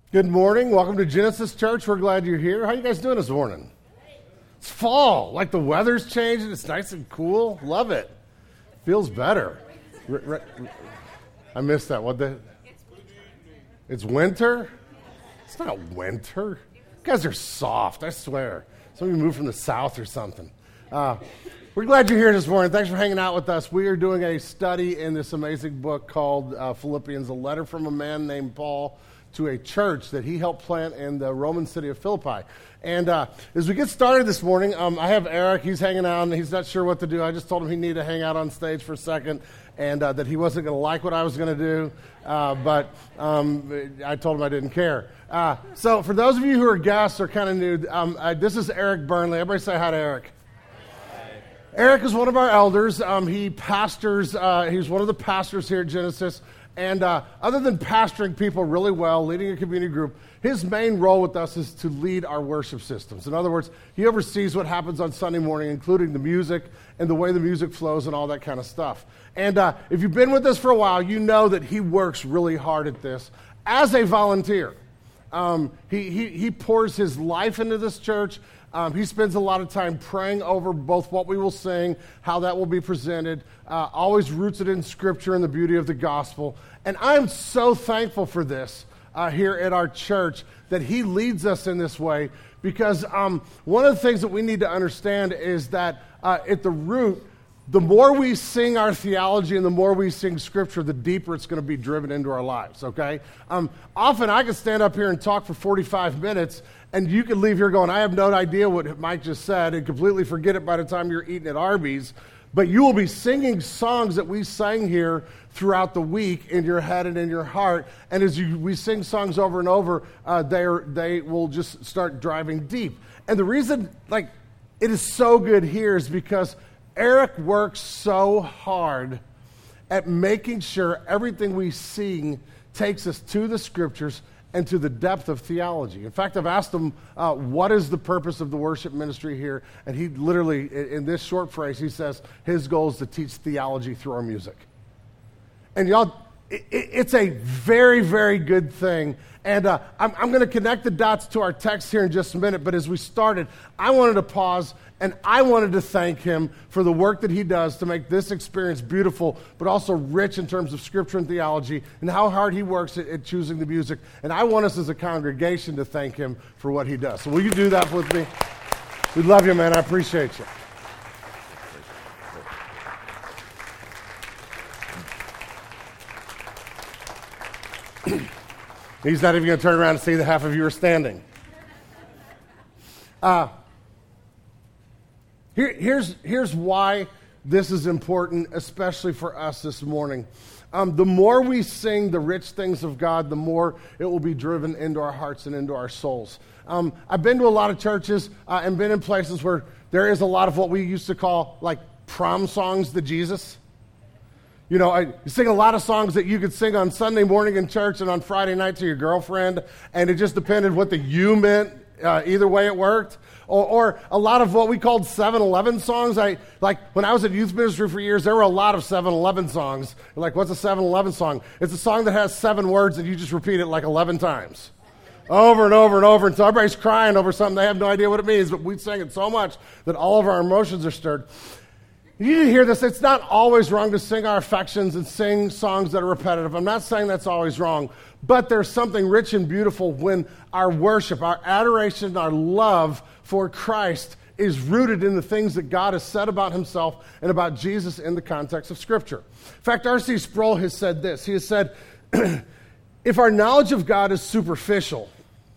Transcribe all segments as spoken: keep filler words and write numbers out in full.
Good morning. Welcome to Genesis Church. We're glad you're here. How you guys doing this morning? It's fall. Like the weather's changing. It's nice and cool. Love it. Feels better. R- r- I missed that. What the? It's winter? It's not winter. You guys are soft, I swear. Some of you moved from the south or something. Uh, we're glad you're here this morning. Thanks for hanging out with us. We are doing a study in this amazing book called uh, Philippians, a letter from a man named Paul to a church that he helped plant in the Roman city of Philippi. And uh, as we get started this morning, um, I have Eric. He's hanging out, and he's not sure what to do. I just told him he needed to hang out on stage for a second, and uh, that he wasn't going to like what I was going to do. Uh, but um, I told him I didn't care. Uh, so for those of you who are guests or kind of new, um, uh, this is Eric Burnley. Everybody say hi to Eric. Hi. Eric is one of our elders. Um, he pastors. Uh, he's one of the pastors here at Genesis. And uh, other than pastoring people really well, leading a community group, his main role with us is to lead our worship systems. In other words, he oversees what happens on Sunday morning, including the music and the way the music flows and all that kind of stuff. And uh, if you've been with us for a while, you know that he works really hard at this as a volunteer. Um, he, he, he pours his life into this church. Um, he spends a lot of time praying over both what we will sing, how that will be presented, uh, always rooted in Scripture and the beauty of the gospel. And I'm so thankful for this uh, here at our church, that he leads us in this way, because um, one of the things that we need to understand is that uh, at the root, the more we sing our theology and the more we sing Scripture, the deeper it's going to be driven into our lives, okay? Um, often I could stand up here and talk for forty-five minutes, and you could leave here going, I have no idea what Mike just said, and completely forget it by the time you're eating at Arby's. But you will be singing songs that we sang here throughout the week in your head and in your heart. And as you, we sing songs over and over, uh, they they will just start driving deep. And the reason, like, it is so good here is because Eric works so hard at making sure everything we sing takes us to the Scriptures and to the depth of theology. In fact, I've asked him, uh, what is the purpose of the worship ministry here? And he literally, in this short phrase, he says his goal is to teach theology through our music. And y'all, it, it's a very, very good thing. And uh, I'm, I'm going to connect the dots to our text here in just a minute, but as we started, I wanted to pause and I wanted to thank him for the work that he does to make this experience beautiful, but also rich in terms of Scripture and theology, and how hard he works at, at choosing the music. And I want us as a congregation to thank him for what he does. So will you do that with me? We love you, man. I appreciate you. He's not even going to turn around and see that half of you are standing. Uh, here, here's, here's why this is important, especially for us this morning. Um, the more we sing the rich things of God, the more it will be driven into our hearts and into our souls. Um, I've been to a lot of churches uh, and been in places where there is a lot of what we used to call like prom songs to Jesus. You know, I you sing a lot of songs that you could sing on Sunday morning in church and on Friday night to your girlfriend, and it just depended what the you meant. Uh, either way it worked. Or, or a lot of what we called seven eleven songs. I like when I was at youth ministry for years, there were a lot of seven eleven songs. Like, what's a seven eleven song? It's a song that has seven words and you just repeat it like eleven times. Over and over and over until everybody's crying over something. They have no idea what it means, but we sing it so much that all of our emotions are stirred. You need to hear this. It's not always wrong to sing our affections and sing songs that are repetitive. I'm not saying that's always wrong, but there's something rich and beautiful when our worship, our adoration, our love for Christ is rooted in the things that God has said about himself and about Jesus in the context of Scripture. In fact, R C Sproul has said this. He has said, if our knowledge of God is superficial,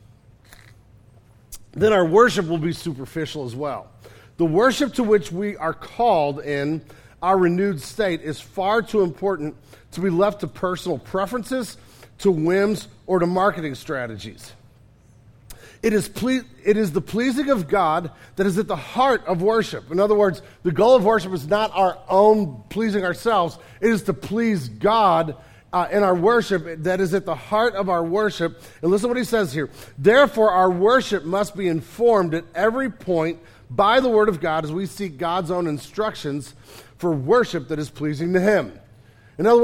then our worship will be superficial as well. The worship to which we are called in our renewed state is far too important to be left to personal preferences, to whims, or to marketing strategies. It is, ple- it is the pleasing of God that is at the heart of worship. In other words, the goal of worship is not our own pleasing ourselves. It is to please God uh, in our worship that is at the heart of our worship. And listen to what he says here. Therefore, our worship must be informed at every point by the Word of God as we seek God's own instructions for worship that is pleasing to Him. In other words,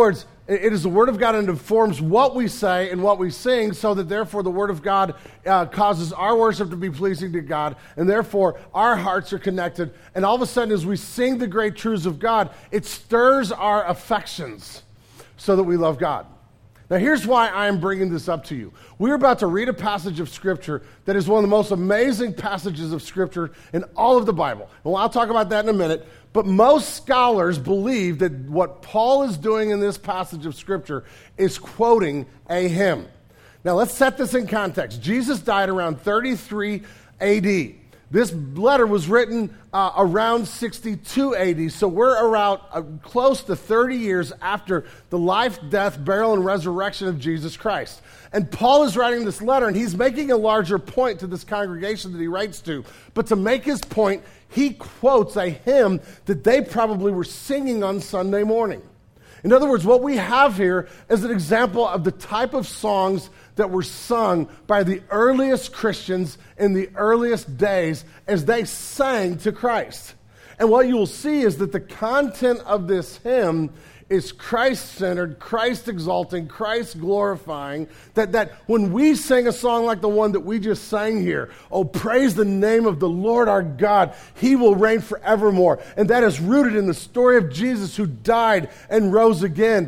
It is the Word of God, and it informs what we say and what we sing, so that therefore the Word of God uh, causes our worship to be pleasing to God, and therefore our hearts are connected. And all of a sudden, as we sing the great truths of God, it stirs our affections so that we love God. Now, here's why I am bringing this up to you. We're about to read a passage of Scripture that is one of the most amazing passages of Scripture in all of the Bible. Well, I'll talk about that in a minute. But most scholars believe that what Paul is doing in this passage of Scripture is quoting a hymn. Now, let's set this in context. Jesus died around thirty-three A D. This letter was written uh, around sixty-two A D, so we're around uh, close to thirty years after the life, death, burial, and resurrection of Jesus Christ. And Paul is writing this letter, and he's making a larger point to this congregation that he writes to. But to make his point, he quotes a hymn that they probably were singing on Sunday morning. In other words, what we have here is an example of the type of songs that were sung by the earliest Christians in the earliest days as they sang to Christ. And what you will see is that the content of this hymn is Christ-centered, Christ-exalting, Christ-glorifying, that, that when we sing a song like the one that we just sang here, oh, praise the name of the Lord our God, He will reign forevermore. And that is rooted in the story of Jesus who died and rose again.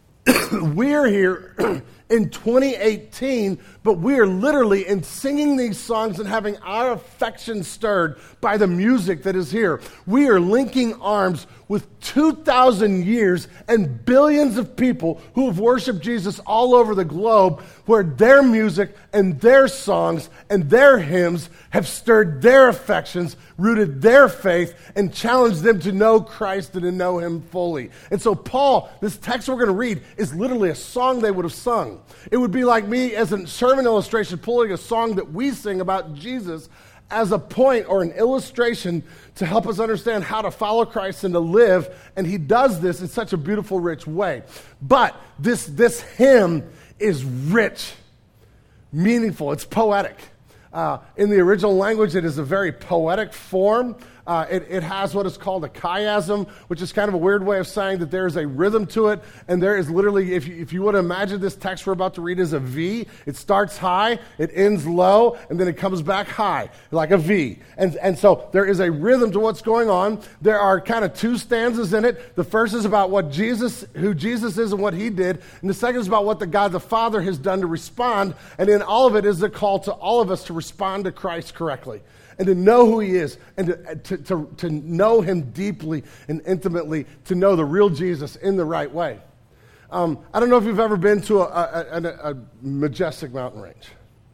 We're here in twenty eighteen, but we are literally in singing these songs and having our affection stirred by the music that is here. We are linking arms with two thousand years and billions of people who have worshiped Jesus all over the globe, where their music and their songs and their hymns have stirred their affections, rooted their faith, and challenged them to know Christ and to know Him fully. And so Paul, this text we're going to read, is literally a song they would have sung. It would be like me as a sermon illustration pulling a song that we sing about Jesus as a point or an illustration to help us understand how to follow Christ and to live. And he does this in such a beautiful, rich way. But this, this hymn is rich, meaningful. It's poetic. Uh, in the original language, it is a very poetic form. Uh, it, it has what is called a chiasm, which is kind of a weird way of saying that there is a rhythm to it. And there is literally, if you, if you would imagine this text we're about to read as a V, it starts high, it ends low, and then it comes back high, like a V. And, and so there is a rhythm to what's going on. There are kind of two stanzas in it. The first is about what Jesus, who Jesus is and what He did. And the second is about what the God the Father has done to respond. And in all of it is a call to all of us to respond to Christ correctly, and to know who He is, and to, to, to, to know Him deeply and intimately, to know the real Jesus in the right way. Um, I don't know if you've ever been to a, a, a, a majestic mountain range.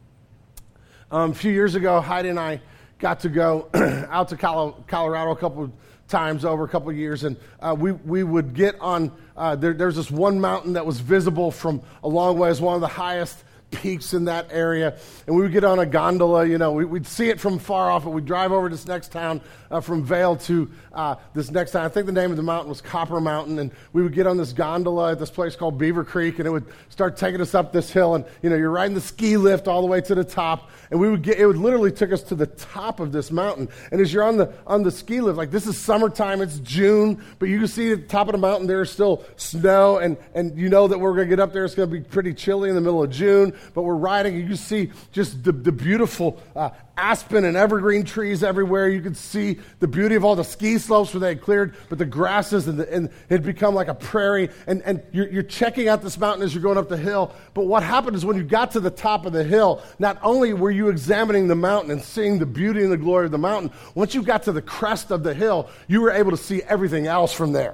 Um, a few years ago, Heidi and I got to go out to Colorado a couple of times over a couple of years, and uh, we, we would get on, uh, there, there's this one mountain that was visible from a long way. It's one of the highest peaks in that area, and we would get on a gondola. You know, we, we'd see it from far off, but we'd drive over to this next town uh, from Vail to uh, this next town. I think the name of the mountain was Copper Mountain, and we would get on this gondola at this place called Beaver Creek, and it would start taking us up this hill, and you know, you're riding the ski lift all the way to the top, and we would get, it would literally took us to the top of this mountain. And as you're on the on the ski lift, like this is summertime, it's June, but you can see at the top of the mountain there's still snow, and and you know that we're going to get up there, it's going to be pretty chilly in the middle of June. But we're riding, and you see just the, the beautiful uh, aspen and evergreen trees everywhere. You could see the beauty of all the ski slopes where they had cleared, but the grasses, and, the, and it had become like a prairie. And, and you're, you're checking out this mountain as you're going up the hill. But what happened is when you got to the top of the hill, not only were you examining the mountain and seeing the beauty and the glory of the mountain, once you got to the crest of the hill, you were able to see everything else from there.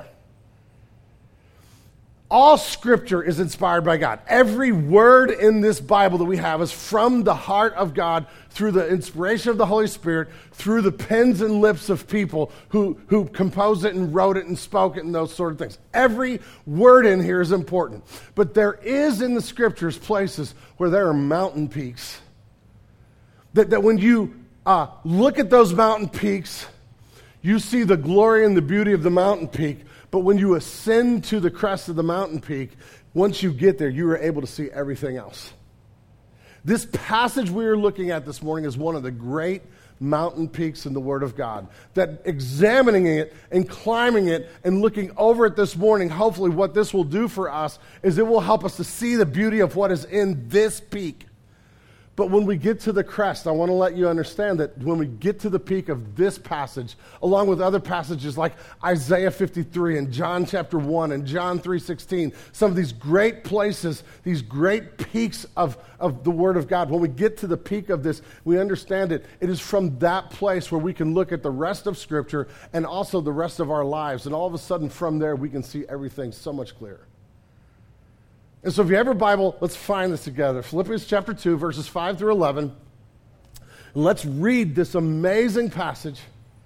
All Scripture is inspired by God. Every word in this Bible that we have is from the heart of God through the inspiration of the Holy Spirit, through the pens and lips of people who, who composed it and wrote it and spoke it and those sort of things. Every word in here is important. But there is in the Scriptures places where there are mountain peaks. That, that when you uh, look at those mountain peaks, you see the glory and the beauty of the mountain peak. But when you ascend to the crest of the mountain peak, once you get there, you are able to see everything else. This passage we are looking at this morning is one of the great mountain peaks in the Word of God. That examining it and climbing it and looking over it this morning, hopefully what this will do for us is it will help us to see the beauty of what is in this peak. But when we get to the crest, I want to let you understand that when we get to the peak of this passage, along with other passages like Isaiah fifty-three and John chapter one and John three sixteen, some of these great places, these great peaks of, of the Word of God, when we get to the peak of this, we understand it. It is from that place where we can look at the rest of Scripture and also the rest of our lives. And all of a sudden from there, we can see everything so much clearer. And so if you have your Bible, let's find this together. Philippians chapter two, verses five through eleven. And let's read this amazing passage,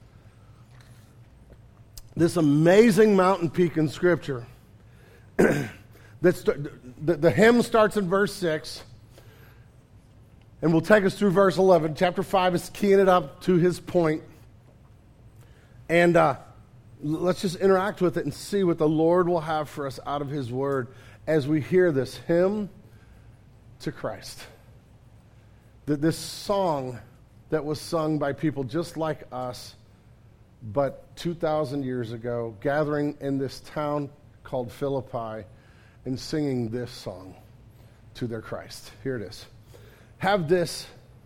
this amazing mountain peak in Scripture. That's, the, the hymn starts in verse six, and will take us through verse eleven. Chapter five is keying it up to his point. And uh, let's just interact with it and see what the Lord will have for us out of his word as we hear this hymn to Christ. That this song that was sung by people just like us, but two thousand years ago, gathering in this town called Philippi and singing this song to their Christ. Here it is. Have this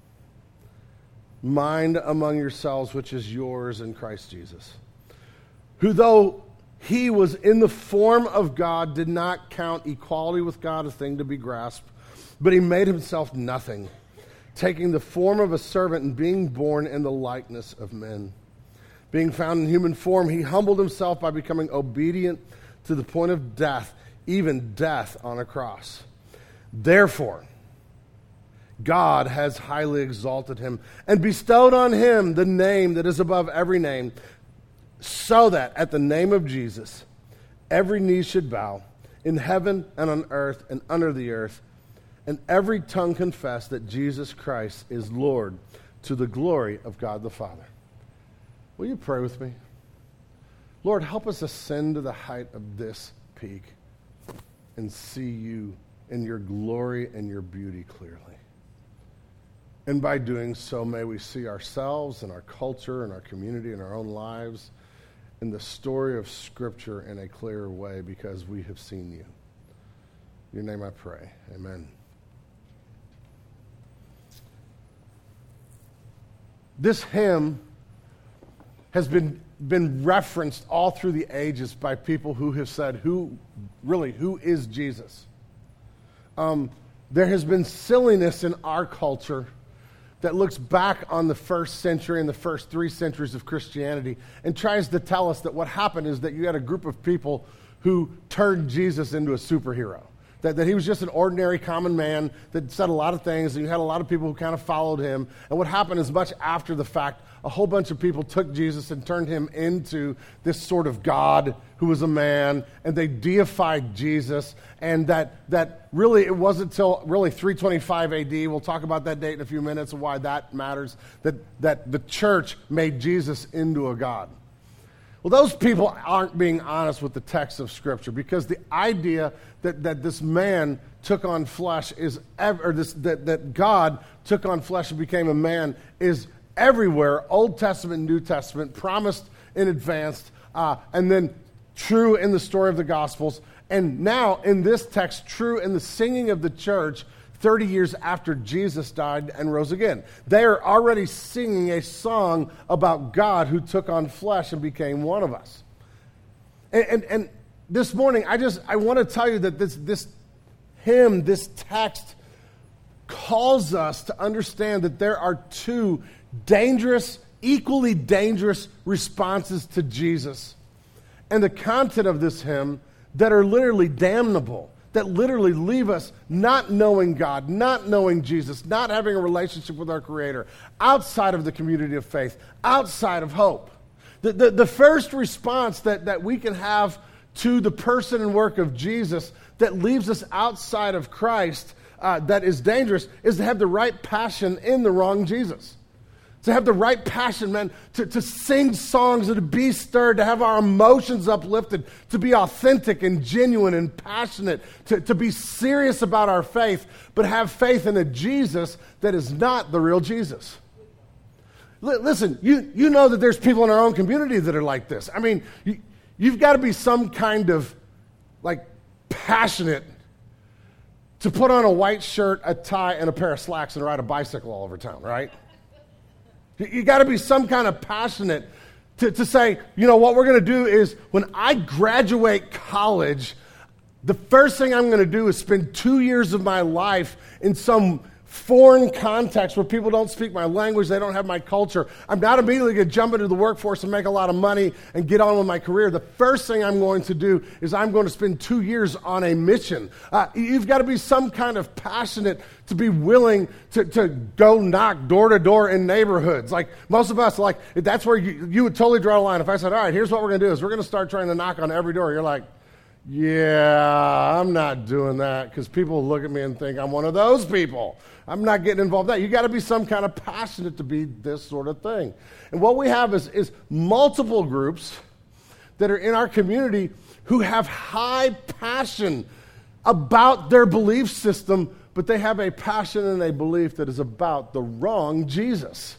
mind among yourselves, which is yours in Christ Jesus, who though he was in the form of God, did not count equality with God a thing to be grasped, but he made himself nothing, taking the form of a servant and being born in the likeness of men. Being found in human form, he humbled himself by becoming obedient to the point of death, even death on a cross. Therefore, God has highly exalted him and bestowed on him the name that is above every name, so that at the name of Jesus, every knee should bow in heaven and on earth and under the earth, and every tongue confess that Jesus Christ is Lord, to the glory of God the Father. Will you pray with me? Lord, help us ascend to the height of this peak and see you in your glory and your beauty clearly. And by doing so, may we see ourselves and our culture and our community and our own lives in the story of Scripture in a clearer way, because we have seen you. In your name I pray. Amen. This hymn has been, been referenced all through the ages by people who have said, who, really, who is Jesus? Um, there has been silliness in our culture that looks back on the first century and the first three centuries of Christianity and tries to tell us that what happened is that you had a group of people who turned Jesus into a superhero. That, that he was just an ordinary common man that said a lot of things, and you had a lot of people who kind of followed him. And what happened is, much after the fact, a whole bunch of people took Jesus and turned him into this sort of God who was a man, and they deified Jesus. And that that really, it wasn't until really three twenty-five A D, we'll talk about that date in a few minutes and why that matters, that, that the church made Jesus into a God. Well, those people aren't being honest with the text of Scripture, because the idea that, that this man took on flesh is, ever, or this, that, that God took on flesh and became a man is everywhere, Old Testament, New Testament, promised in advance, uh, and then true in the story of the Gospels, and now in this text, true in the singing of the church, thirty years after Jesus died and rose again. They are already singing a song about God who took on flesh and became one of us. And, and, and this morning, I just, I want to tell you that this, this hymn, this text, calls us to understand that there are two dangerous, equally dangerous responses to Jesus and the content of this hymn that are literally damnable, that literally leave us not knowing God, not knowing Jesus, not having a relationship with our Creator, outside of the community of faith, outside of hope. The, the, the first response that, that we can have to the person and work of Jesus that leaves us outside of Christ, uh, that is dangerous, is to have the right passion in the wrong Jesus. To have the right passion, man, to, to sing songs and to be stirred, to have our emotions uplifted, to be authentic and genuine and passionate, to, to be serious about our faith, but have faith in a Jesus that is not the real Jesus. L- listen, you, you know that there's people in our own community that are like this. I mean, you, you've got to be some kind of, like, passionate to put on a white shirt, a tie, and a pair of slacks and ride a bicycle all over town, right? You, you got to be some kind of passionate to, to say, you know, what we're going to do is when I graduate college, the first thing I'm going to do is spend two years of my life in some foreign context where people don't speak my language, they don't have my culture. I'm not immediately going to jump into the workforce and make a lot of money and get on with my career. The first thing I'm going to do is I'm going to spend two years on a mission. Uh, you've got to be some kind of passionate to be willing to, to go knock door to door in neighborhoods. Like most of us, like that's where you, you would totally draw a line. If I said, all right, here's what we're going to do is we're going to start trying to knock on every door. You're like, yeah, I'm not doing that because people look at me and think I'm one of those people. I'm not getting involved in that. You got to be some kind of passionate to be this sort of thing. And what we have is, is multiple groups that are in our community who have high passion about their belief system, but they have a passion and a belief that is about the wrong Jesus.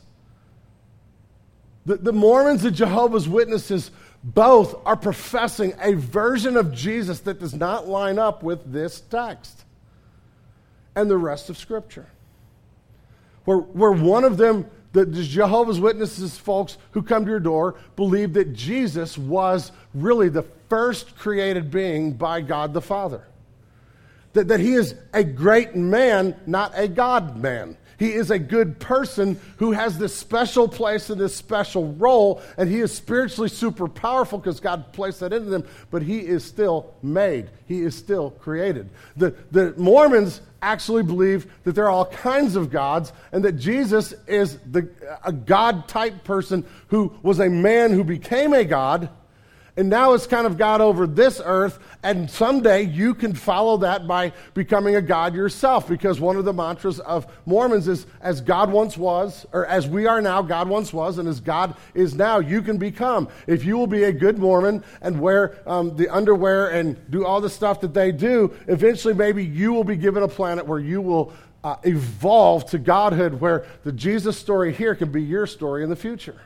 The, the Mormons and Jehovah's Witnesses both are professing a version of Jesus that does not line up with this text and the rest of Scripture. Where, where one of them, the, the Jehovah's Witnesses folks who come to your door, believe that Jesus was really the first created being by God the Father. That, that he is a great man, not a God man. He is a good person who has this special place and this special role, and he is spiritually super powerful because God placed that into them, but he is still made. He is still created. The, the Mormons actually believe that there are all kinds of gods and that Jesus is the, a God-type person who was a man who became a God, and now is kind of God over this earth, and someday you can follow that by becoming a God yourself, because one of the mantras of Mormons is, as God once was, or as we are now, God once was, and as God is now, you can become. If you will be a good Mormon and wear um, the underwear and do all the stuff that they do, eventually maybe you will be given a planet where you will uh, evolve to godhood, where the Jesus story here can be your story in the future.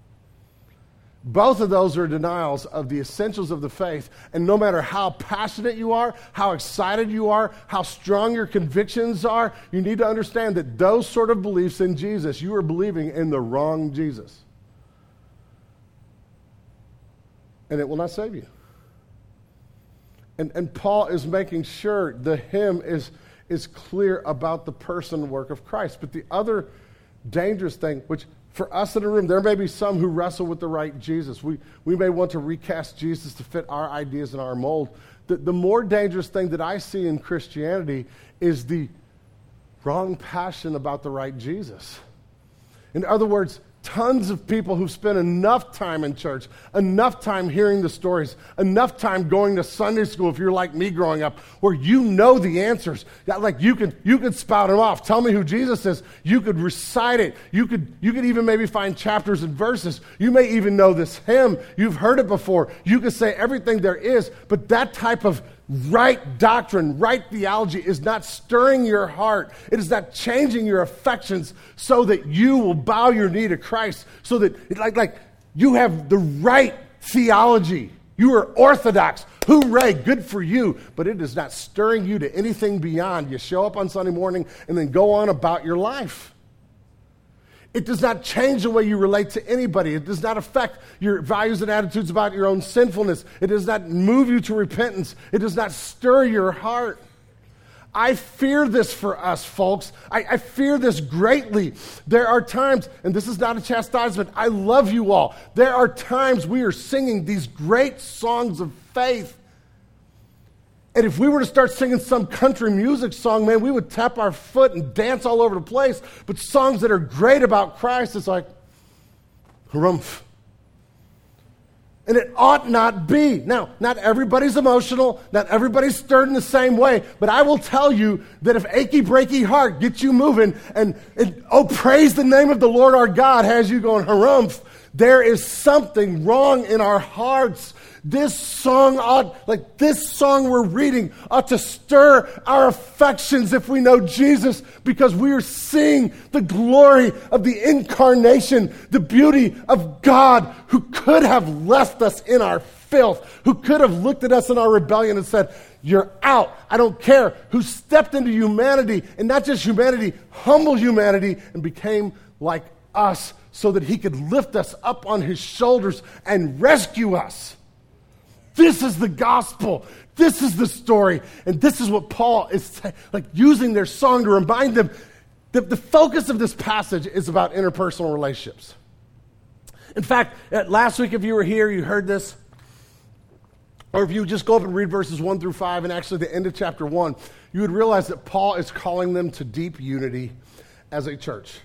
Both of those are denials of the essentials of the faith. And no matter how passionate you are, how excited you are, how strong your convictions are, you need to understand that those sort of beliefs in Jesus, you are believing in the wrong Jesus. And it will not save you. And, and Paul is making sure the hymn is, is clear about the person and work of Christ. But the other dangerous thing, which for us in the room, there may be some who wrestle with the right Jesus. We, we may want to recast Jesus to fit our ideas and our mold. The, the more dangerous thing that I see in Christianity is the wrong passion about the right Jesus. In other words, tons of people who've spent enough time in church, enough time hearing the stories, enough time going to Sunday school, if you're like me growing up, where you know the answers. Like you could you could spout them off. Tell me who Jesus is. You could recite it. You could you could even maybe find chapters and verses. You may even know this hymn. You've heard it before. You could say everything there is, but that type of right doctrine, right theology is not stirring your heart. It is not changing your affections so that you will bow your knee to Christ, so that like, like you have the right theology. You are orthodox. Hooray, good for you. But it is not stirring you to anything beyond. You show up on Sunday morning and then go on about your life. It does not change the way you relate to anybody. It does not affect your values and attitudes about your own sinfulness. It does not move you to repentance. It does not stir your heart. I fear this for us, folks. I, I fear this greatly. There are times, and this is not a chastisement, I love you all. There are times we are singing these great songs of faith. And if we were to start singing some country music song, man, we would tap our foot and dance all over the place. But songs that are great about Christ, it's like, harumph. And it ought not be. Now, not everybody's emotional. Not everybody's stirred in the same way. But I will tell you that if Achy Breaky Heart gets you moving and, and oh, praise the name of the Lord our God has you going harumph, there is something wrong in our hearts. This song ought, like this song we're reading, ought to stir our affections if we know Jesus, because we are seeing the glory of the incarnation, the beauty of God, who could have left us in our filth, who could have looked at us in our rebellion and said, you're out, I don't care, who stepped into humanity, and not just humanity, humble humanity, and became like us so that he could lift us up on his shoulders and rescue us. This is the gospel. This is the story. And this is what Paul is like using their song to remind them that the focus of this passage is about interpersonal relationships. In fact, last week, if you were here, you heard this. Or if you just go up and read verses one through five and actually the end of chapter one, you would realize that Paul is calling them to deep unity as a church.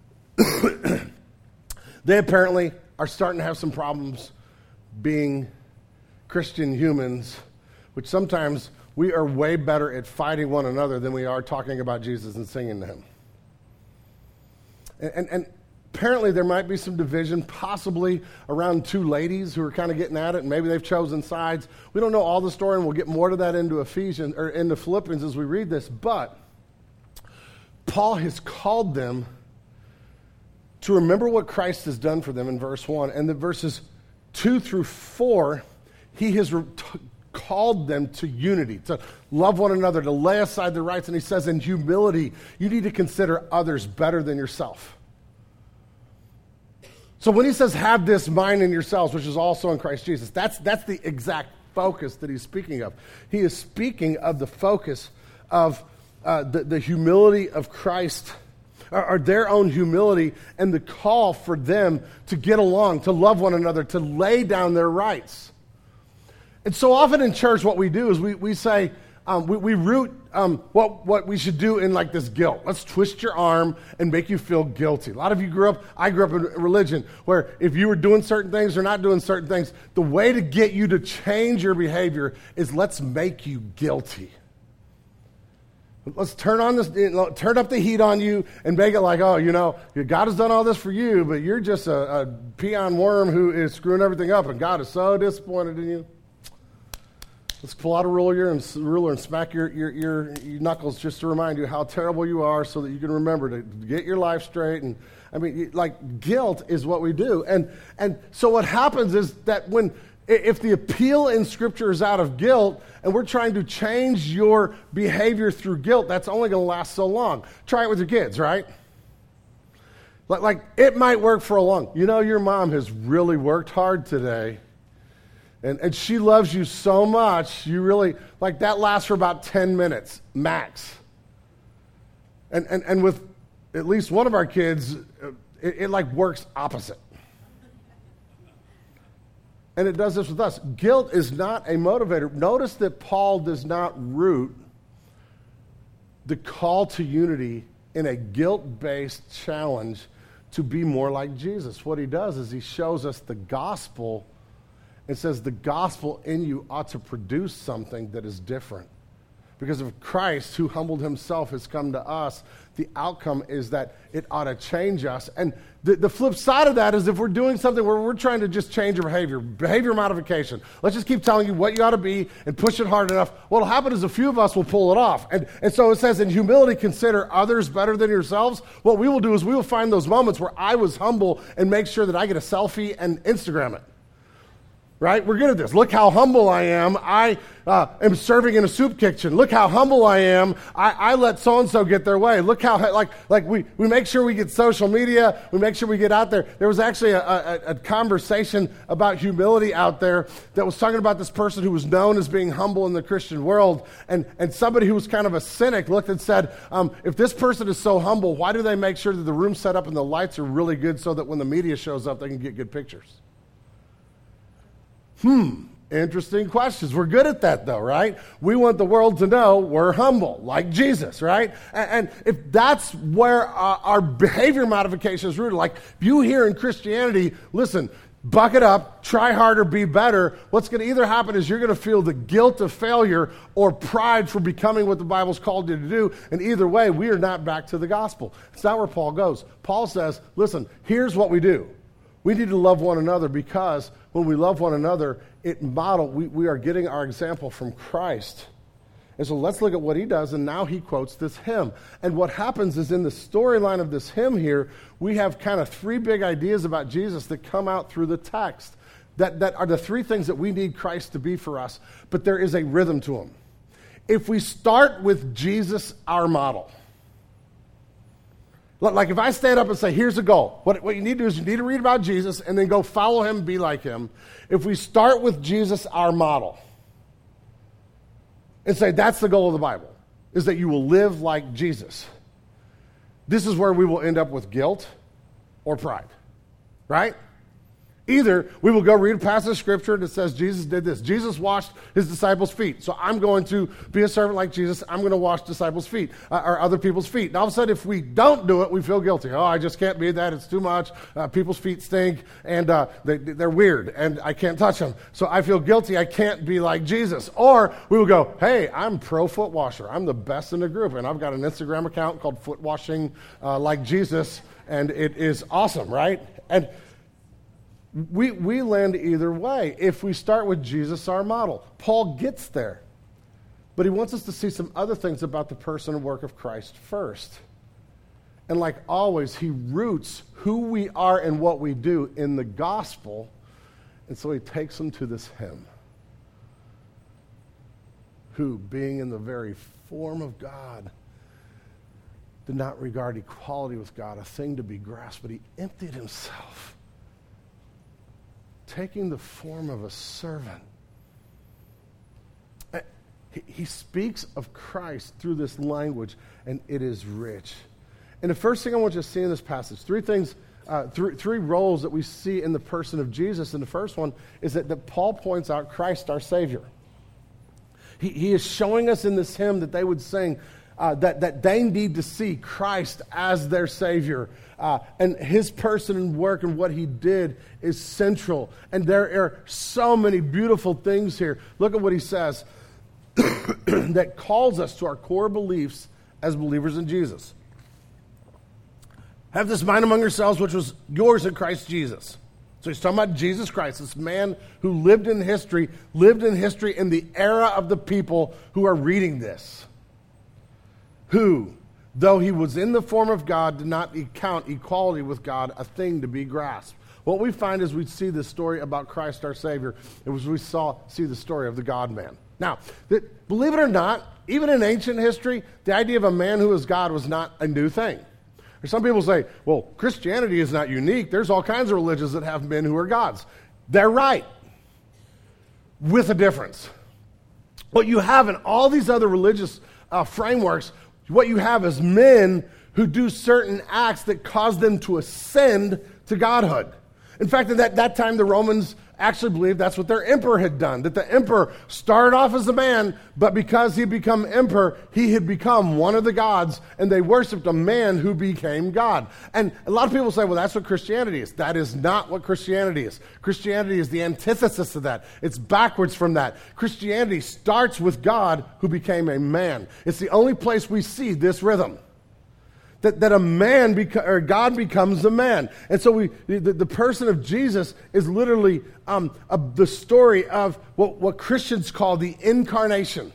They apparently are starting to have some problems being Christian humans, which sometimes we are way better at fighting one another than we are talking about Jesus and singing to him. And, and, and apparently there might be some division, possibly around two ladies who are kind of getting at it, and maybe they've chosen sides. We don't know all the story, and we'll get more to that into Ephesians or into Philippians as we read this. But Paul has called them to remember what Christ has done for them in verse one, and the verses two through four. He has re- t- called them to unity, to love one another, to lay aside their rights. And he says, in humility, you need to consider others better than yourself. So when he says, have this mind in yourselves, which is also in Christ Jesus, that's, that's the exact focus that he's speaking of. He is speaking of the focus of uh, the, the humility of Christ, or, or their own humility, and the call for them to get along, to love one another, to lay down their rights. And so often in church, what we do is we, we say, um, we, we root um, what, what we should do in like this guilt. Let's twist your arm and make you feel guilty. A lot of you grew up, I grew up in religion, where if you were doing certain things or not doing certain things, the way to get you to change your behavior is let's make you guilty. Let's turn on this, turn up the heat on you and make it like, oh, you know, God has done all this for you, but you're just a, a peon worm who is screwing everything up, and God is so disappointed in you. Let's pull out a ruler and ruler and smack your, your, your, your knuckles just to remind you how terrible you are, so that you can remember to get your life straight. And I mean, like, guilt is what we do. And and so what happens is that when if the appeal in Scripture is out of guilt, and we're trying to change your behavior through guilt, that's only going to last so long. Try it with your kids, right? Like, like it might work for a long. You know, your mom has really worked hard today. And, and she loves you so much, you really, like that lasts for about ten minutes, max. And and, and with at least one of our kids, it, it like works opposite. And it does this with us. Guilt is not a motivator. Notice that Paul does not root the call to unity in a guilt-based challenge to be more like Jesus. What he does is he shows us the gospel. It says the gospel in you ought to produce something that is different. Because if Christ, who humbled himself, has come to us, the outcome is that it ought to change us. And the, the flip side of that is if we're doing something where we're trying to just change your behavior, behavior modification, let's just keep telling you what you ought to be and push it hard enough, what will happen is a few of us will pull it off. And, and so it says, in humility, consider others better than yourselves. What we will do is we will find those moments where I was humble and make sure that I get a selfie and Instagram it. Right? We're good at this. Look how humble I am. I uh, am serving in a soup kitchen. Look how humble I am. I, I let so-and-so get their way. Look how, like, like we, we make sure we get social media. We make sure we get out there. There was actually a, a, a conversation about humility out there that was talking about this person who was known as being humble in the Christian world. And, and somebody who was kind of a cynic looked and said, um, if this person is so humble, why do they make sure that the room's set up and the lights are really good so that when the media shows up, they can get good pictures? Hmm, interesting questions. We're good at that, though, right? We want the world to know we're humble, like Jesus, right? And, and if that's where our, our behavior modification is rooted, like if you hear in Christianity, listen, buck it up, try harder, be better, what's going to either happen is you're going to feel the guilt of failure or pride for becoming what the Bible's called you to do. And either way, we are not back to the gospel. It's not where Paul goes. Paul says, listen, here's what we do. We need to love one another because when we love one another, it model, we, we are getting our example from Christ. And so let's look at what he does, and now he quotes this hymn. And what happens is in the storyline of this hymn here, we have kind of three big ideas about Jesus that come out through the text. That, that are the three things that we need Christ to be for us, but there is a rhythm to them. If we start with Jesus, our model, like if I stand up and say, here's a goal. What, what you need to do is you need to read about Jesus and then go follow him, be like him. If we start with Jesus, our model, and say that's the goal of the Bible, is that you will live like Jesus, this is where we will end up with guilt or pride, right? Either we will go read a passage of Scripture that says Jesus did this. Jesus washed his disciples' feet. So I'm going to be a servant like Jesus. I'm going to wash disciples' feet uh, or other people's feet. And all of a sudden, if we don't do it, we feel guilty. Oh, I just can't be that. It's too much. Uh, people's feet stink, and uh, they, they're weird, and I can't touch them. So I feel guilty. I can't be like Jesus. Or we will go, hey, I'm pro foot washer. I'm the best in the group, and I've got an Instagram account called Foot Washing uh, Like Jesus, and it is awesome, right? And We we land either way if we start with Jesus, our model. Paul gets there, but he wants us to see some other things about the person and work of Christ first. And like always, he roots who we are and what we do in the gospel, and so he takes them to this hymn. Who, being in the very form of God, did not regard equality with God a thing to be grasped, but he emptied himself, taking the form of a servant. He, he speaks of Christ through this language, and it is rich. And the first thing I want you to see in this passage, three things, uh, three, three roles that we see in the person of Jesus. And the first one is that, that Paul points out Christ our Savior. He, he is showing us in this hymn that they would sing uh, that, that they need to see Christ as their Savior. Uh, and his person and work and what he did is central. And there are so many beautiful things here. Look at what he says that calls us to our core beliefs as believers in Jesus. Have this mind among yourselves, which was yours in Christ Jesus. So he's talking about Jesus Christ, this man who lived in history, lived in history in the era of the people who are reading this. Who, though he was in the form of God, did not count equality with God a thing to be grasped. What we find is we see the story about Christ our Savior. It was we saw see the story of the God-man. Now, that, believe it or not, even in ancient history, the idea of a man who is God was not a new thing. Or some people say, well, Christianity is not unique. There's all kinds of religions that have men who are gods. They're right, with a difference. What you have in all these other religious uh, frameworks, what you have is men who do certain acts that cause them to ascend to godhood. In fact, at that, that time, the Romans actually believed that's what their emperor had done, that the emperor started off as a man, but because he had become emperor, he had become one of the gods, and they worshiped a man who became God. And a lot of people say, well, that's what Christianity is. That is not what Christianity is. Christianity is the antithesis of that. It's backwards from that. Christianity starts with God who became a man. It's the only place we see this rhythm. That, that a man, beca- or God becomes a man. And so we, the, the person of Jesus is literally um, a, the story of what, what Christians call the incarnation.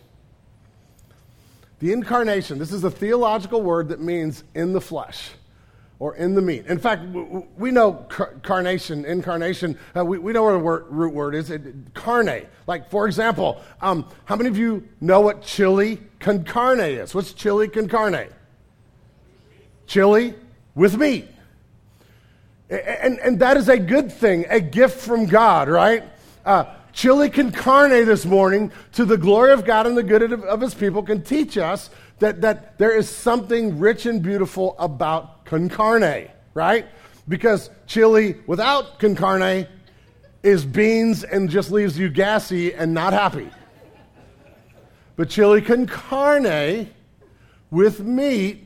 The incarnation, this is a theological word that means in the flesh or in the meat. In fact, we know carnation, incarnation, uh, we, we know where the word, root word is, it, carne. Like, for example, um, how many of you know what chili con carne is? What's chili con carne? Chili with meat. And, and that is a good thing, a gift from God, right? Uh, chili con carne this morning, to the glory of God and the good of, of his people, can teach us that, that there is something rich and beautiful about con carne, right? Because chili without con carne is beans and just leaves you gassy and not happy. But chili con carne with meat.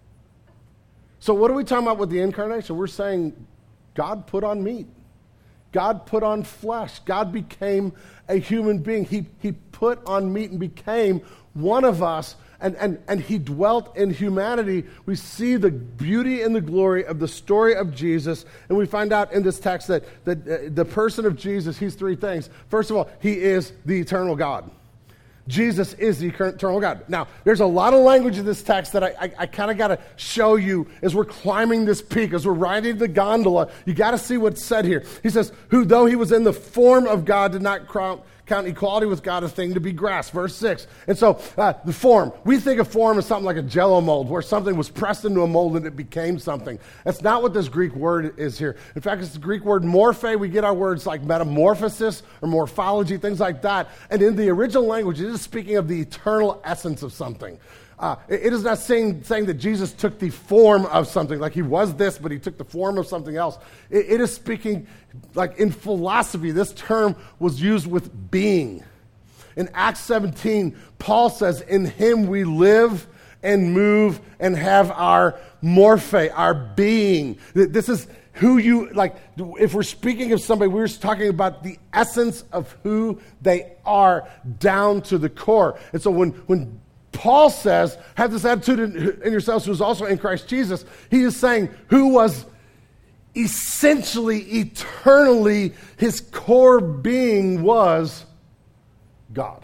So what are we talking about with the incarnation? We're saying God put on meat. God put on flesh. God became a human being. He, he put on meat and became one of us. and, and, and he dwelt in humanity. We see the beauty and the glory of the story of Jesus, and we find out in this text that, that uh, the person of Jesus, he's three things. First of all, he is the eternal God. Jesus is the eternal God. Now, there's a lot of language in this text that I, I, I kind of got to show you as we're climbing this peak, as we're riding the gondola. You got to see what's said here. He says, who though he was in the form of God did not count, count equality with God a thing to be grasped. Verse six. And so uh, the form, we think of form as something like a Jell-O mold, where something was pressed into a mold and it became something. That's not what this Greek word is here. In fact, it's the Greek word morphe. We get our words like metamorphosis or morphology, things like that. And in the original language, it is speaking of the eternal essence of something. Uh, it, it is not saying, saying that Jesus took the form of something, like he was this, but he took the form of something else. It, it is speaking, like in philosophy, this term was used with being. In Acts seventeen, Paul says, in him we live and move and have our morphe, our being. This is who you, like, if we're speaking of somebody, we're talking about the essence of who they are down to the core. And so when, when Paul says, have this attitude in, in yourselves who is also in Christ Jesus, he is saying who was essentially, eternally, his core being was God.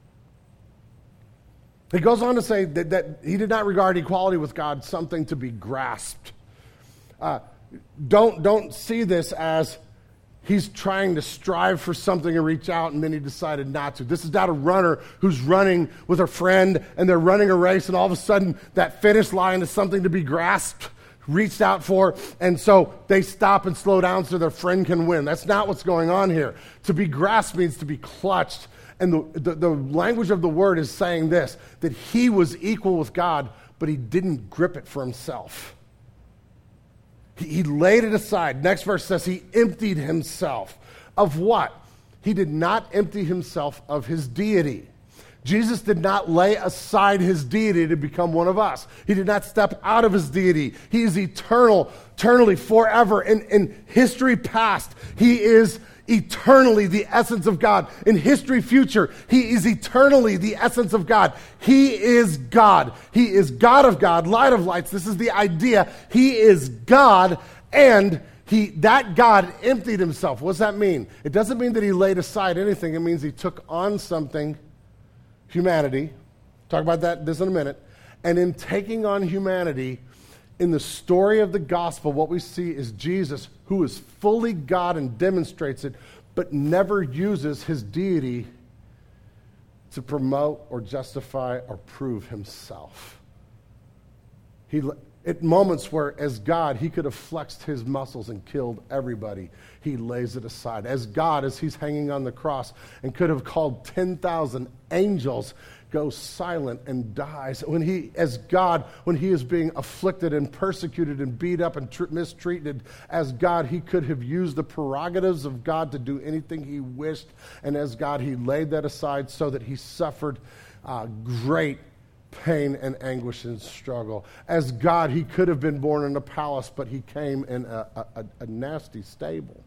He goes on to say that, that he did not regard equality with God something to be grasped. Uh, don't, don't see this as he's trying to strive for something and reach out, and then he decided not to. This is not a runner who's running with a friend, and they're running a race, and all of a sudden that finish line is something to be grasped, reached out for, and so they stop and slow down so their friend can win. That's not what's going on here. To be grasped means to be clutched, and the, the, the language of the word is saying this, that he was equal with God, but he didn't grip it for himself. He laid it aside. Next verse says he emptied himself. Of what? He did not empty himself of his deity. Jesus did not lay aside his deity to become one of us. He did not step out of his deity. He is eternal, eternally, forever. In, in history past, he is eternally the essence of God. In history future, he is eternally the essence of God. He is God. He is God of God, light of lights. This is the idea. He is God, and he that God emptied himself. What does that mean? It doesn't mean that he laid aside anything. It means he took on something, humanity. Talk about that this in a minute. And in taking on humanity, in the story of the gospel, what we see is Jesus, who is fully God and demonstrates it, but never uses his deity to promote or justify or prove himself. He, at moments where, as God, he could have flexed his muscles and killed everybody, he lays it aside. As God, as he's hanging on the cross and could have called ten thousand angels, goes silent and dies. When he, as God, when he is being afflicted and persecuted and beat up and tr- mistreated, as God, he could have used the prerogatives of God to do anything he wished. And as God, he laid that aside so that he suffered uh, great pain and anguish and struggle. As God, he could have been born in a palace, but he came in a, a, a nasty stable.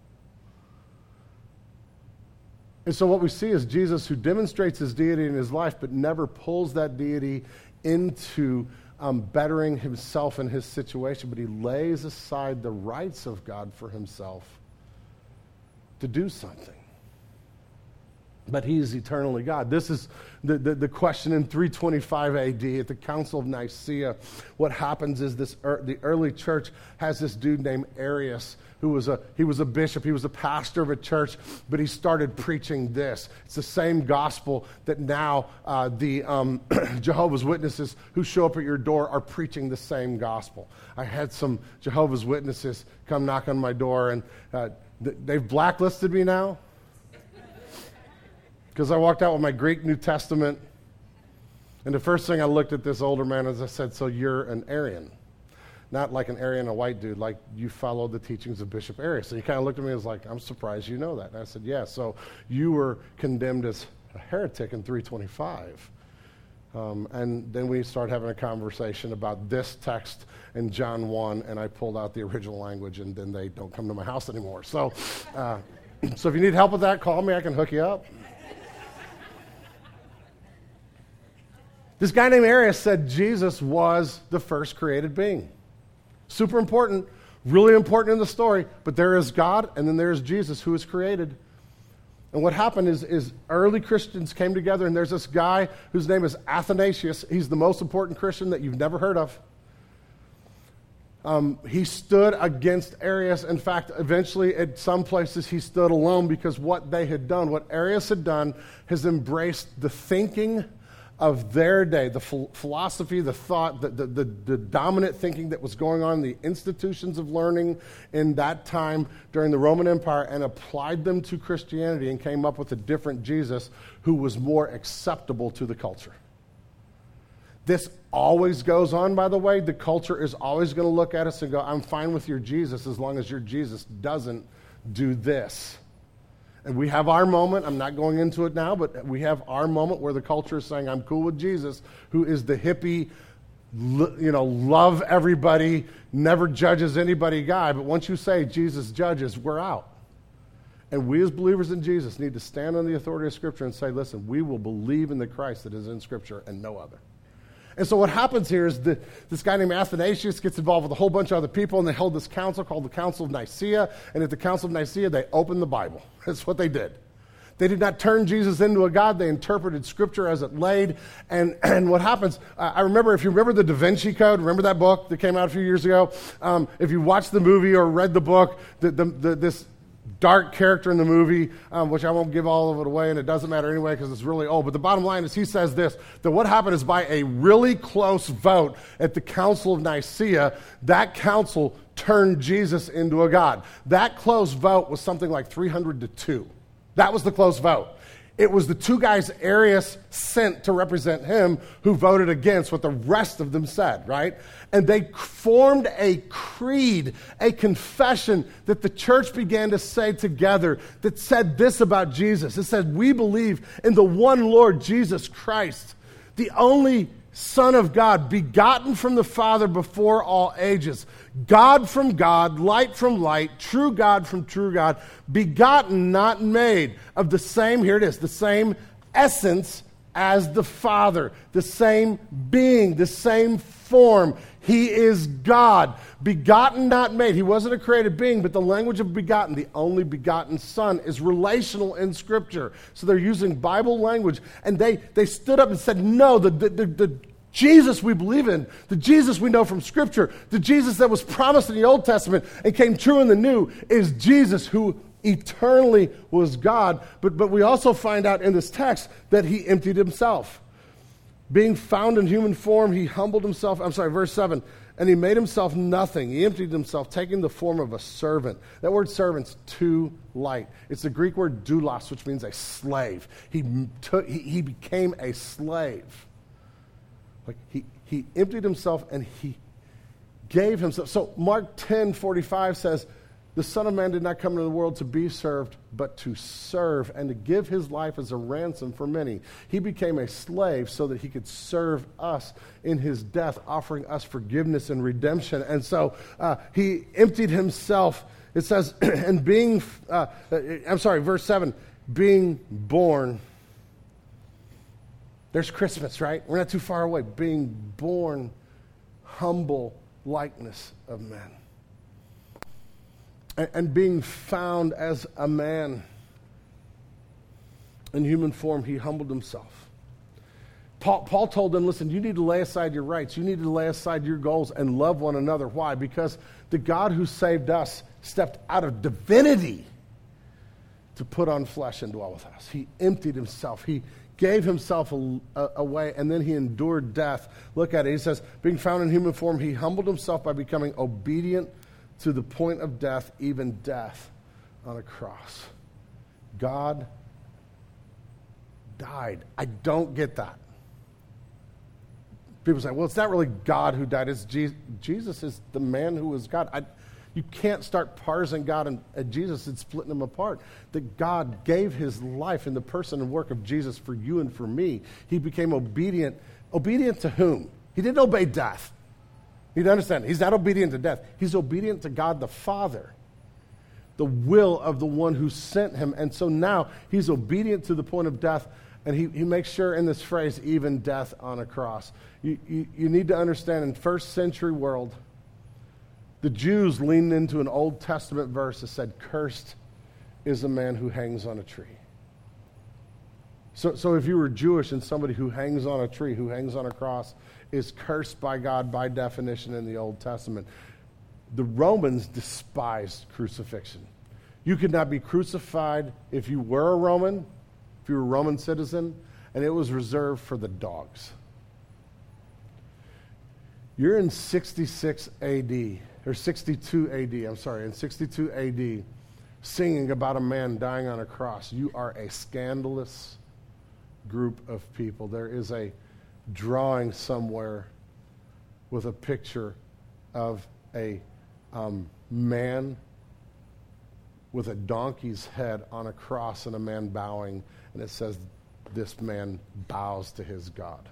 And so what we see is Jesus who demonstrates his deity in his life, but never pulls that deity into um, bettering himself in his situation, but he lays aside the rights of God for himself to do something. But he is eternally God. This is the, the, the question in three twenty-five A D at the Council of Nicaea. What happens is this: er, the early church has this dude named Arius, who was a he was a bishop, he was a pastor of a church, but he started preaching this. It's the same gospel that now uh, the um, Jehovah's Witnesses who show up at your door are preaching the same gospel. I had some Jehovah's Witnesses come knock on my door, and uh, th- they've blacklisted me now. Because I walked out with my Greek New Testament, and the first thing I looked at this older man is I said, so you're an Arian. Not like an Arian, a white dude, like you followed the teachings of Bishop Arius. So he kind of looked at me and was like, I'm surprised you know that. And I said, yeah, so you were condemned as a heretic in three twenty-five. Um, and then we started having a conversation about this text in John one, and I pulled out the original language, and then they don't come to my house anymore. So, uh, so if you need help with that, call me. I can hook you up. This guy named Arius said Jesus was the first created being. Super important, really important in the story, but there is God and then there is Jesus who is created. And what happened is, is early Christians came together, and there's this guy whose name is Athanasius. He's the most important Christian that you've never heard of. Um, he stood against Arius. In fact, eventually at some places he stood alone because what they had done, what Arius had done, has embraced the thinking of their day, the ph- philosophy, the thought, the, the, the, the dominant thinking that was going on, the institutions of learning in that time during the Roman Empire, and applied them to Christianity and came up with a different Jesus who was more acceptable to the culture. This always goes on, by the way. The culture is always going to look at us and go, I'm fine with your Jesus as long as your Jesus doesn't do this. And we have our moment. I'm not going into it now, but we have our moment where the culture is saying, I'm cool with Jesus, who is the hippie, you know, love everybody, never judges anybody guy. But once you say Jesus judges, we're out. And we as believers in Jesus need to stand on the authority of Scripture and say, listen, we will believe in the Christ that is in Scripture and no other. And so what happens here is that this guy named Athanasius gets involved with a whole bunch of other people, and they held this council called the Council of Nicaea. And at the Council of Nicaea, they opened the Bible. That's what they did. They did not turn Jesus into a God. They interpreted Scripture as it laid. And, and what happens, uh, I remember, if you remember the Da Vinci Code, remember that book that came out a few years ago? Um, if you watched the movie or read the book, the, the, the, this dark character in the movie, um, which I won't give all of it away, and it doesn't matter anyway because it's really old. But the bottom line is he says this, that what happened is by a really close vote at the Council of Nicaea, that council turned Jesus into a God. That close vote was something like three hundred to two. That was the close vote. It was the two guys Arius sent to represent him who voted against what the rest of them said, right? And they formed a creed, a confession that the church began to say together that said this about Jesus. It said, we believe in the one Lord Jesus Christ, the only Son of God, begotten from the Father before all ages, God from God, light from light, true God from true God, begotten, not made, of the same, here it is, the same essence as the Father, the same being, the same form. He is God, begotten, not made. He wasn't a created being, but the language of begotten, the only begotten Son, is relational in Scripture. So they're using Bible language, and they, they stood up and said, no, the, the, the, the Jesus we believe in, the Jesus we know from Scripture, the Jesus that was promised in the Old Testament and came true in the New, is Jesus who eternally was God. But, but we also find out in this text that he emptied himself. Being found in human form, he humbled himself. I'm sorry, verse seven. And he made himself nothing. He emptied himself, taking the form of a servant. That word servant's too light. It's the Greek word doulos, which means a slave. He, took, he, he became a slave. Like he, he emptied himself and he gave himself. So Mark ten forty-five says, the Son of Man did not come into the world to be served, but to serve and to give his life as a ransom for many. He became a slave so that he could serve us in his death, offering us forgiveness and redemption. And so uh, he emptied himself. It says, and being, uh, I'm sorry, verse seven, being born. There's Christmas, right? We're not too far away. Being born, humble likeness of men. And, and being found as a man in human form, he humbled himself. Paul, Paul told them, listen, you need to lay aside your rights. You need to lay aside your goals and love one another. Why? Because the God who saved us stepped out of divinity to put on flesh and dwell with us. He emptied himself. He gave himself a, a, away, and then he endured death. Look at it. He says, being found in human form, he humbled himself by becoming obedient to the point of death, even death on a cross. God died. I don't get that. People say, well, it's not really God who died. It's Jesus. Jesus is the man who is God. I, you can't start parsing God and, and Jesus and splitting them apart. That God gave his life in the person and work of Jesus for you and for me. He became obedient. Obedient to whom? He didn't obey death. You need to understand, he's not obedient to death. He's obedient to God the Father, the will of the one who sent him. And so now he's obedient to the point of death. And he, he makes sure in this phrase, even death on a cross. You, you, you need to understand, in first century world, the Jews leaned into an Old Testament verse that said, cursed is a man who hangs on a tree. So, so if you were Jewish and somebody who hangs on a tree, who hangs on a cross, is cursed by God by definition in the Old Testament. The Romans despised crucifixion. You could not be crucified if you were a Roman, if you were a Roman citizen, and it was reserved for the dogs. You're in sixty-six A D, or sixty-two A D, I'm sorry, in sixty-two A D, singing about a man dying on a cross. You are a scandalous group of people. There is a drawing somewhere with a picture of a um, man with a donkey's head on a cross and a man bowing, and it says, this man bows to his God.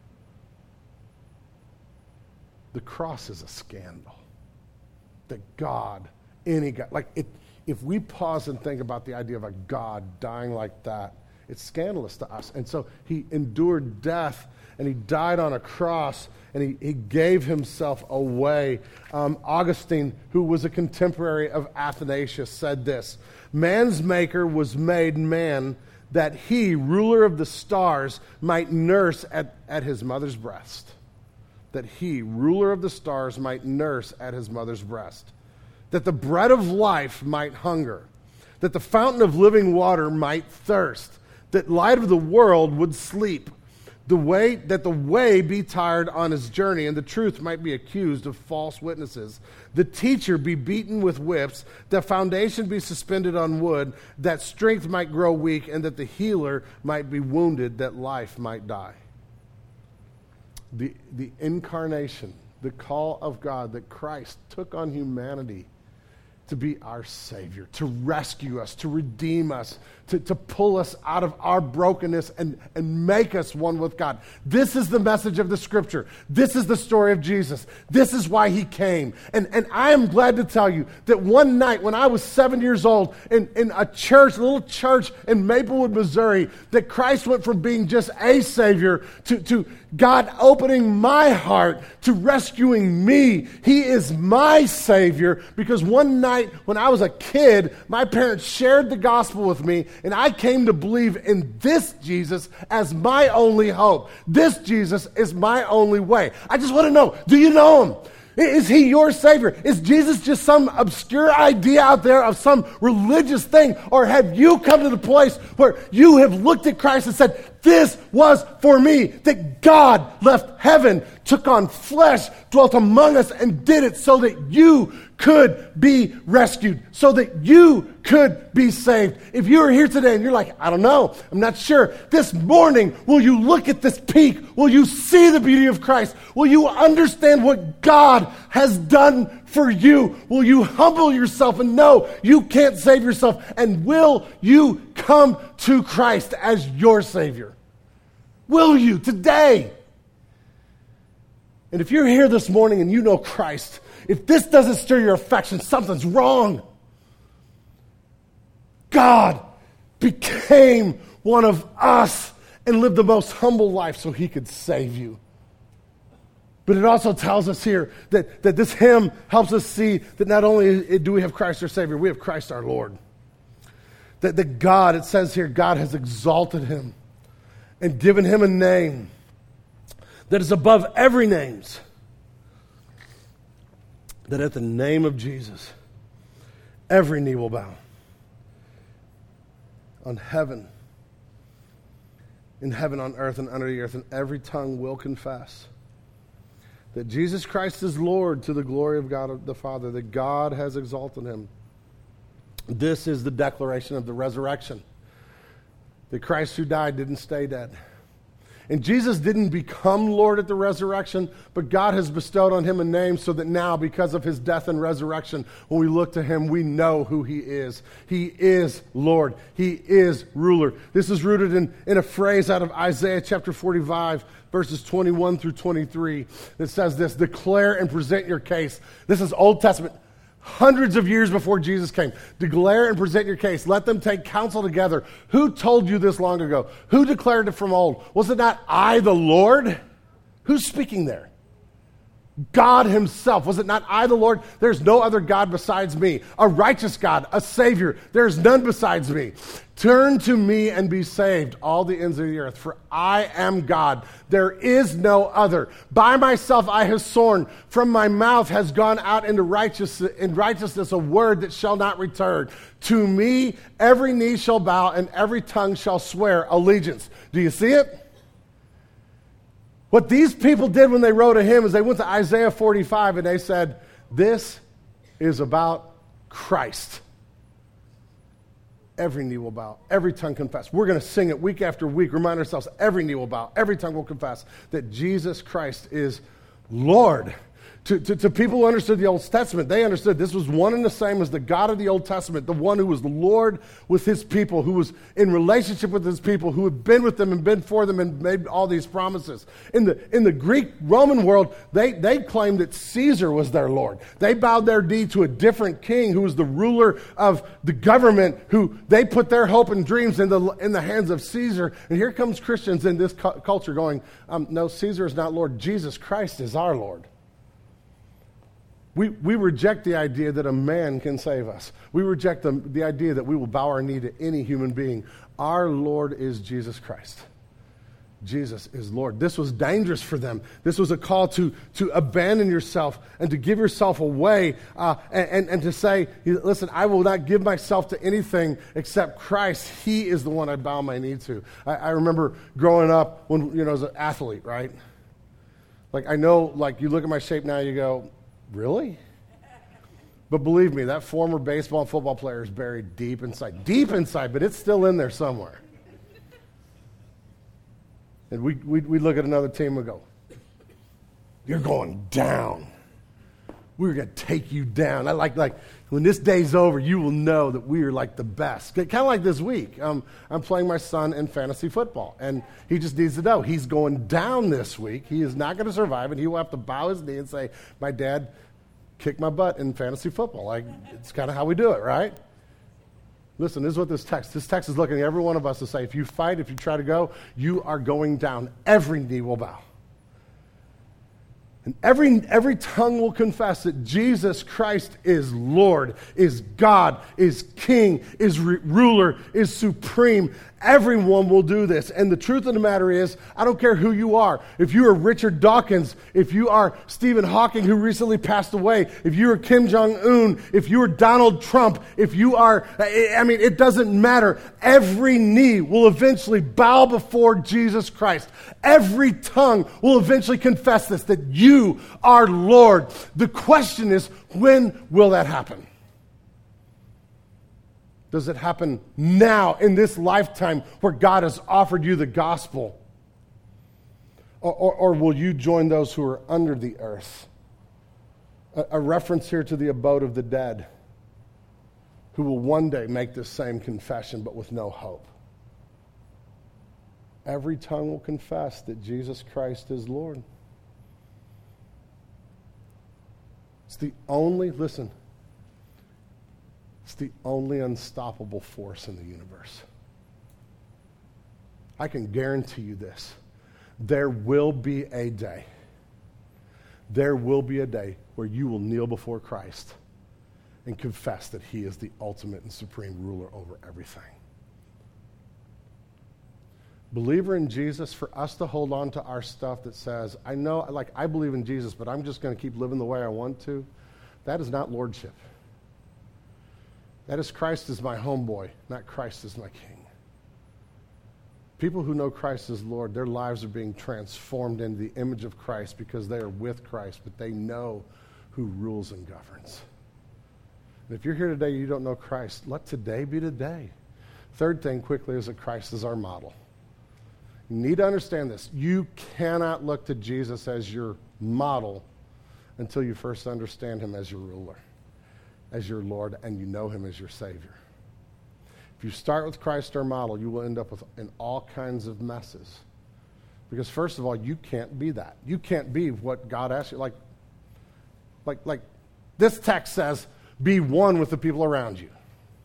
The cross is a scandal. That God, any God, like it, if we pause and think about the idea of a God dying like that, it's scandalous to us. And so he endured death, and he died on a cross, and he, he gave himself away. Um, Augustine, who was a contemporary of Athanasius, said this, man's maker was made man that he, ruler of the stars, might nurse at, at his mother's breast. That he, ruler of the stars, might nurse at his mother's breast. That the bread of life might hunger. That the fountain of living water might thirst. That light of the world would sleep. The way that the way be tired on his journey, and the truth might be accused of false witnesses. The teacher be beaten with whips, the foundation be suspended on wood, that strength might grow weak, and that the healer might be wounded, that life might die. The, the incarnation, the call of God, that Christ took on humanity to be our Savior, to rescue us, to redeem us, to, to pull us out of our brokenness and, and make us one with God. This is the message of the Scripture. This is the story of Jesus. This is why he came. And, and I am glad to tell you that one night when I was seven years old in, in a church, a little church in Maplewood, Missouri, that Christ went from being just a Savior to, to God opening my heart to rescuing me. He is my Savior, because one night when I was a kid, my parents shared the gospel with me, and I came to believe in this Jesus as my only hope. This Jesus is my only way. I just want to know, do you know him? Is he your Savior? Is Jesus just some obscure idea out there of some religious thing? Or have you come to the place where you have looked at Christ and said, this was for me, that God left heaven, took on flesh, dwelt among us, and did it so that you could be rescued, so that you could be saved. If you are here today and you're like, I don't know, I'm not sure, this morning, will you look at this peak? Will you see the beauty of Christ? Will you understand what God has done for you? Will you humble yourself and know you can't save yourself? And will you come to Christ as your Savior? Will you today? And if you're here this morning and you know Christ, if this doesn't stir your affection, something's wrong. God became one of us and lived the most humble life so he could save you. But it also tells us here that, that this hymn helps us see that not only do we have Christ our Savior, we have Christ our Lord. That, that God, it says here, God has exalted him and given him a name that is above every name. That at the name of Jesus, every knee will bow. On heaven, in heaven, on earth, and under the earth, and every tongue will confess that Jesus Christ is Lord, to the glory of God the Father, that God has exalted him. This is the declaration of the resurrection. That Christ who died didn't stay dead. And Jesus didn't become Lord at the resurrection, but God has bestowed on him a name so that now, because of his death and resurrection, when we look to him, we know who he is. He is Lord. He is ruler. This is rooted in, in a phrase out of Isaiah chapter forty-five, verses twenty-one through twenty-three, that says this: declare and present your case. This is Old Testament. hundreds of years before Jesus came. Declare and present your case. Let them take counsel together. Who told you this long ago? Who declared it from old? Was it not I, the Lord? Who's speaking there? God himself. Was it not I, the Lord? There's no other God besides me. A righteous God, a Savior. There's none besides me. Turn to me and be saved, all the ends of the earth, for I am God. There is no other. By myself I have sworn. From my mouth has gone out into righteousness, in righteousness a word that shall not return. To me every knee shall bow and every tongue shall swear allegiance. Do you see it? What these people did when they wrote a hymn is they went to Isaiah forty-five and they said, this is about Christ. Every knee will bow, every tongue confess. We're going to sing it week after week, remind ourselves, every knee will bow, every tongue will confess that Jesus Christ is Lord. To, to, to people who understood the Old Testament, they understood this was one and the same as the God of the Old Testament, the one who was the Lord with his people, who was in relationship with his people, who had been with them and been for them and made all these promises. In the, in the Greek Roman world, they, they claimed that Caesar was their Lord. They bowed their knee to a different king who was the ruler of the government, who they put their hope and dreams in the, in the hands of Caesar. And here comes Christians in this cu- culture going, um, no, Caesar is not Lord. Jesus Christ is our Lord. We we reject the idea that a man can save us. We reject the, the idea that we will bow our knee to any human being. Our Lord is Jesus Christ. Jesus is Lord. This was dangerous for them. This was a call to, to abandon yourself and to give yourself away uh, and, and, and to say, listen, I will not give myself to anything except Christ. He is the one I bow my knee to. I, I remember growing up when, you know, as an athlete, right? Like I know, like you look at my shape now, you go, really? But believe me, that former baseball and football player is buried deep inside. Deep inside, but it's still in there somewhere. And we we we look at another team and go, you're going down. We're going to take you down. I like, like when this day's over, you will know that we are like the best. Kind of like this week. Um, I'm playing my son in fantasy football, and he just needs to know he's going down this week. He is not going to survive, and he will have to bow his knee and say, my dad kicked my butt in fantasy football. Like, it's kind of how we do it, right? Listen, this is what this text, this text is looking at every one of us to say, if you fight, if you try to go, you are going down. Every knee will bow. And every, every tongue will confess that Jesus Christ is Lord, is God, is King, is re- ruler, is supreme. Everyone will do this. And the truth of the matter is, I don't care who you are. If you are Richard Dawkins, if you are Stephen Hawking, who recently passed away, if you are Kim Jong-un, if you are Donald Trump, if you are, I mean, it doesn't matter. Every knee will eventually bow before Jesus Christ. Every tongue will eventually confess this, that you are Lord. The question is, when will that happen? Does it happen now in this lifetime where God has offered you the gospel? Or, or, or will you join those who are under the earth? A, a reference here to the abode of the dead, who will one day make this same confession but with no hope. Every tongue will confess that Jesus Christ is Lord. It's the only, listen, it's the only unstoppable force in the universe. I can guarantee you this. There will be a day, there will be a day where you will kneel before Christ and confess that he is the ultimate and supreme ruler over everything. Believer in Jesus, for us to hold on to our stuff that says, I know, like, I believe in Jesus, but I'm just going to keep living the way I want to, that is not lordship. That is Christ as my homeboy, not Christ as my king. People who know Christ as Lord, their lives are being transformed into the image of Christ because they are with Christ, but they know who rules and governs. And if you're here today and you don't know Christ, let today be the day. Third thing quickly is that Christ is our model. You need to understand this. You cannot look to Jesus as your model until you first understand him as your ruler, as your Lord, and you know him as your Savior. If you start with Christ our model, you will end up with in all kinds of messes. Because first of all, you can't be that. You can't be what God asks you. Like, like, like this text says, be one with the people around you.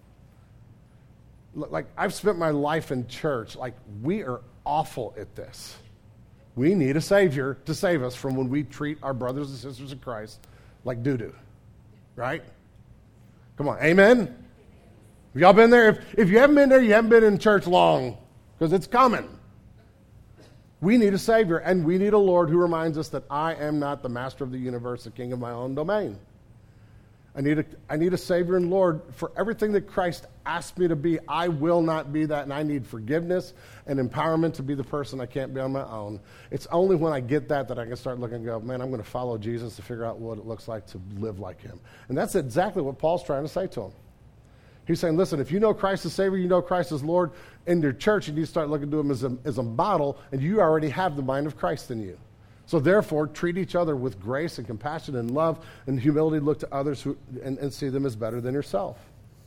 Like, I've spent my life in church. Like, we are awful at this. We need a Savior to save us from when we treat our brothers and sisters in Christ like doo-doo. Right? Come on. Amen? Have y'all been there? If, if you haven't been there, you haven't been in church long, because it's coming. We need a Savior, and we need a Lord who reminds us that I am not the master of the universe, the king of my own domain. I need a, I need a Savior and Lord for everything that Christ asked me to be. I will not be that, and I need forgiveness and empowerment to be the person I can't be on my own. It's only when I get that that I can start looking and go, man, I'm going to follow Jesus to figure out what it looks like to live like him. And that's exactly what Paul's trying to say to him. He's saying, listen, if you know Christ as Savior, you know Christ as Lord, in your church, you need to start looking to him as a, as a model, and you already have the mind of Christ in you. So therefore, treat each other with grace and compassion and love and humility. Look to others who, and, and see them as better than yourself.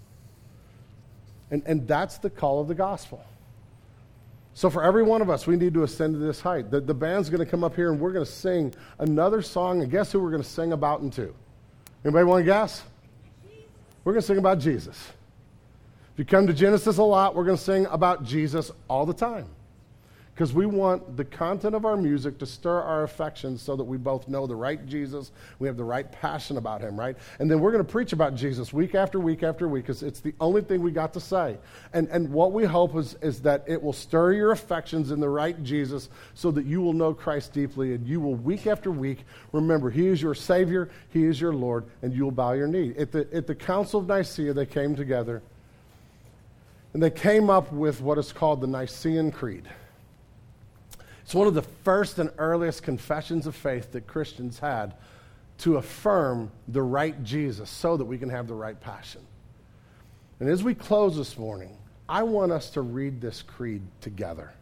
And, and that's the call of the gospel. So for every one of us, we need to ascend to this height. The, the band's going to come up here, and we're going to sing another song. And guess who we're going to sing about and to? Anybody want to guess? We're going to sing about Jesus. If you come to Genesis a lot, we're going to sing about Jesus all the time. Because we want the content of our music to stir our affections so that we both know the right Jesus, we have the right passion about him, right? And then we're going to preach about Jesus week after week after week, because it's the only thing we got to say. And and what we hope is, is that it will stir your affections in the right Jesus so that you will know Christ deeply, and you will week after week remember he is your Savior, he is your Lord, and you will bow your knee. At the, at the Council of Nicaea, they came together, and they came up with what is called the Nicene Creed. It's one of the first and earliest confessions of faith that Christians had to affirm the right Jesus so that we can have the right passion. And as we close this morning, I want us to read this creed together.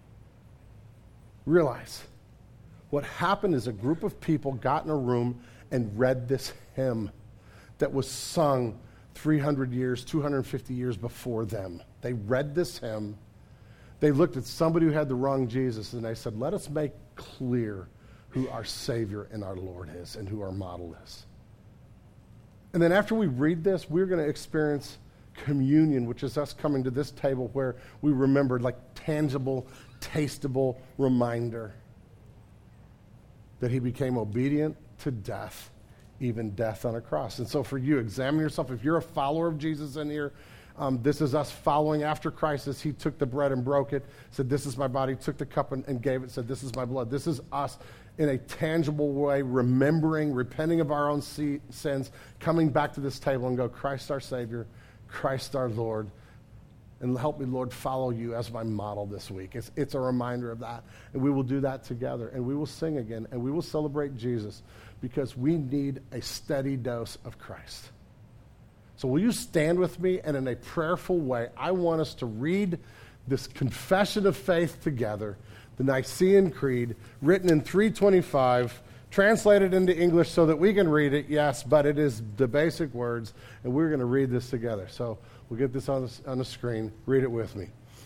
Realize what happened is a group of people got in a room and read this hymn that was sung three hundred years, two hundred fifty years before them. They read this hymn. They looked at somebody who had the wrong Jesus, and they said, let us make clear who our Savior and our Lord is and who our model is. And then after we read this, we're going to experience communion, which is us coming to this table where we remember, like, tangible, tasteable reminder that he became obedient to death, even death on a cross. And so for you, examine yourself. If you're a follower of Jesus in here, Um, this is us following after Christ as he took the bread and broke it, said, this is my body, took the cup and, and gave it, said, this is my blood. This is us in a tangible way, remembering, repenting of our own see, sins, coming back to this table and go, Christ our Savior, Christ our Lord, and help me, Lord, follow you as my model this week. It's, it's a reminder of that. And we will do that together, and we will sing again, and we will celebrate Jesus, because we need a steady dose of Christ. So will you stand with me, and in a prayerful way, I want us to read this confession of faith together, the Nicene Creed, written in three twenty-five, translated into English so that we can read it, yes, but it is the basic words, and we're going to read this together. So we'll get this on the, on the screen. Read it with me.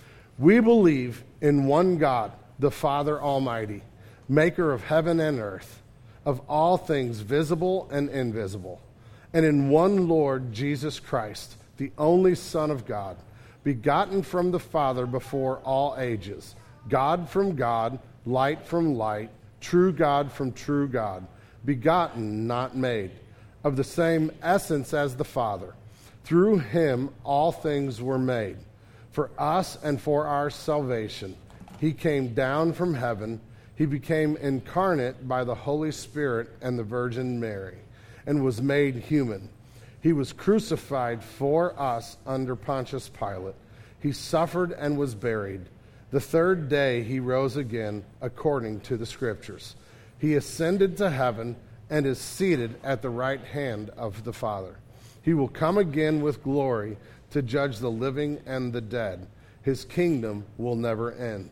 We believe in one God, the Father Almighty, maker of heaven and earth, of all things visible and invisible, and in one Lord Jesus Christ, the only Son of God, begotten from the Father before all ages, God from God, light from light, true God from true God, begotten, not made, of the same essence as the Father. Through him all things were made. For us and for our salvation, he came down from heaven. He became incarnate by the Holy Spirit and the Virgin Mary, and was made human. He was crucified for us under Pontius Pilate. He suffered and was buried. The third day he rose again, according to the Scriptures. He ascended to heaven and is seated at the right hand of the Father. He will come again with glory to judge the living and the dead. His kingdom will never end.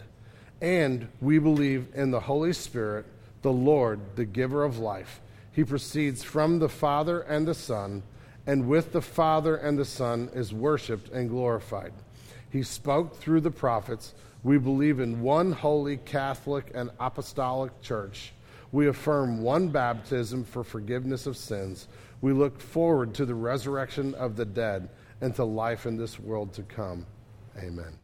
And we believe in the Holy Spirit, the Lord, the giver of life. He proceeds from the Father and the Son, and with the Father and the Son is worshipped and glorified. He spoke through the prophets. We believe in one holy Catholic and apostolic church. We affirm one baptism for forgiveness of sins. We look forward to the resurrection of the dead and to life in this world to come. Amen.